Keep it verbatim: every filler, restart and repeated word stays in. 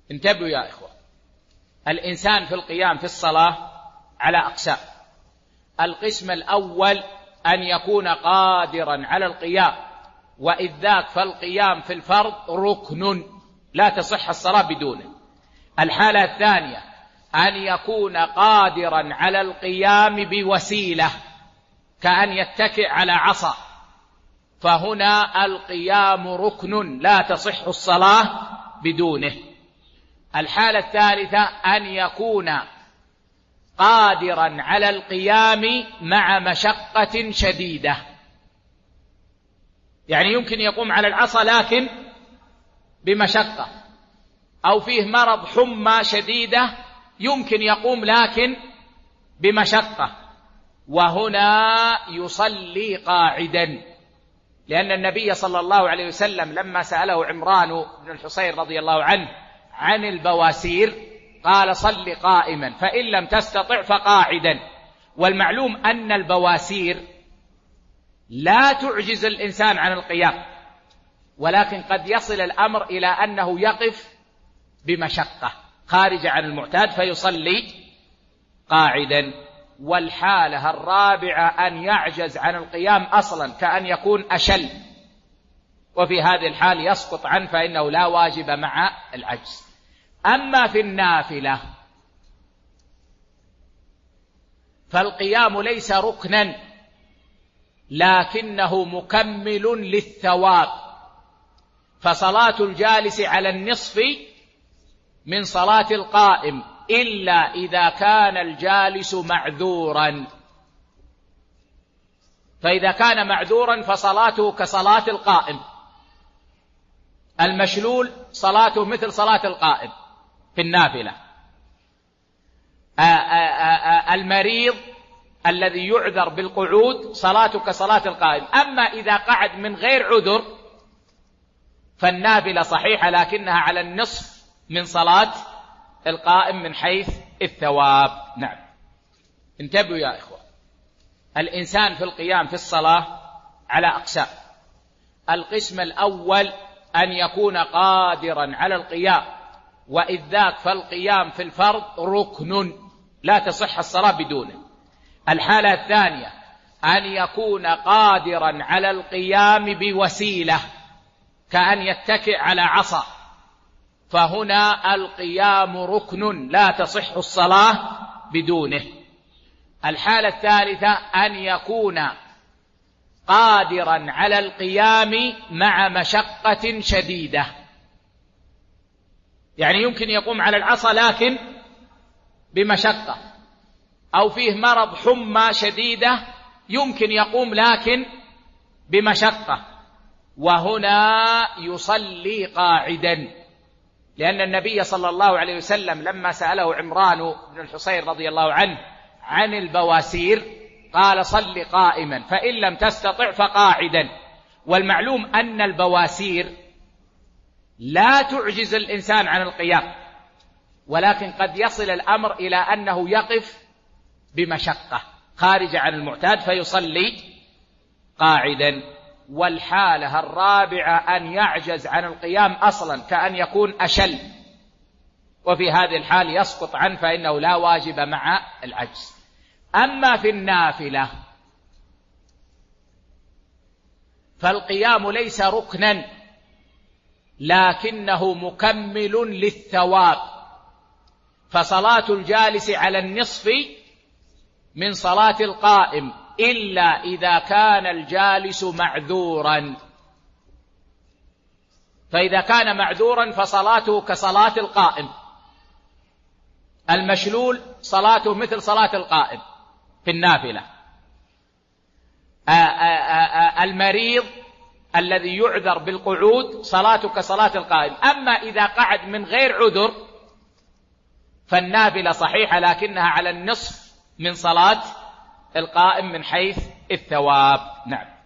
انتبهوا يا إخوة، الإنسان في القيام في الصلاة على أقسام. القسم الأول أن يكون قادرا على القيام، وإذ ذاك فالقيام في الفرض ركن لا تصح الصلاة بدونه. الحالة الثانية أن يكون قادرا على القيام بوسيلة كأن يتكئ على عصا، فهنا القيام ركن لا تصح الصلاة بدونه. الحالة الثالثة أن يكون قادرا على القيام مع مشقة شديدة، يعني يمكن يقوم على العصا لكن بمشقة، أو فيه مرض حمى شديدة يمكن يقوم لكن بمشقة، وهنا يصلي قاعدا، لأن النبي صلى الله عليه وسلم لما سأله عمران بن الحصين رضي الله عنه عن البواسير قال صل قائما فإن لم تستطع فقاعدا. والمعلوم أن البواسير لا تعجز الإنسان عن القيام، ولكن قد يصل الأمر إلى أنه يقف بمشقة خارجة عن المعتاد فيصلي قاعدا. والحالة الرابعة أن يعجز عن القيام أصلا كأن يكون أشل، وفي هذه الحال يسقط عنه فإنه لا واجب مع العجز. أما في النافلة فالقيام ليس ركنا لكنه مكمل للثواب، فصلاة الجالس على النصف من صلاة القائم إلا إذا كان الجالس معذورا، فإذا كان معذورا فصلاته كصلاة القائم. المشلول صلاته مثل صلاة القائم في النافلة. المريض الذي يعذر بالقعود صلاته كصلاة القائم. أما إذا قعد من غير عذر فالنافلة صحيحة لكنها على النصف من صلاة القائم من حيث الثواب. نعم، انتبهوا يا إخوة، الإنسان في القيام في الصلاة على أقسام. القسم الأول أن يكون قادرا على القيام، وإذ ذاك فالقيام في الفرض ركن لا تصح الصلاة بدونه. الحالة الثانية أن يكون قادرا على القيام بوسيلة كأن يتكئ على عصا، فهنا القيام ركن لا تصح الصلاة بدونه. الحالة الثالثة أن يكون قادرا على القيام مع مشقة شديدة، يعني يمكن يقوم على العصا لكن بمشقة، أو فيه مرض حمى شديدة يمكن يقوم لكن بمشقة، وهنا يصلي قاعدا، لأن النبي صلى الله عليه وسلم لما سأله عمران بن الحصين رضي الله عنه عن البواسير قال صل قائما فإن لم تستطع فقاعدا. والمعلوم أن البواسير لا تعجز الإنسان عن القيام، ولكن قد يصل الأمر إلى أنه يقف بمشقة خارجة عن المعتاد فيصلي قاعدا. والحالة الرابعة أن يعجز عن القيام أصلا كأن يكون أشل، وفي هذه الحال يسقط عنه فإنه لا واجب مع العجز. أما في النافلة فالقيام ليس ركنا لكنه مكمل للثواب، فصلاة الجالس على النصف من صلاة القائم إلا إذا كان الجالس معذورا، فإذا كان معذورا فصلاته كصلاة القائم. المشلول صلاته مثل صلاة القائم في النافلة. المريض الذي يعذر بالقعود صلاته كصلاة القائم. أما إذا قعد من غير عذر فالنافلة صحيحة لكنها على النصف من صلاة القائم من حيث الثواب. نعم.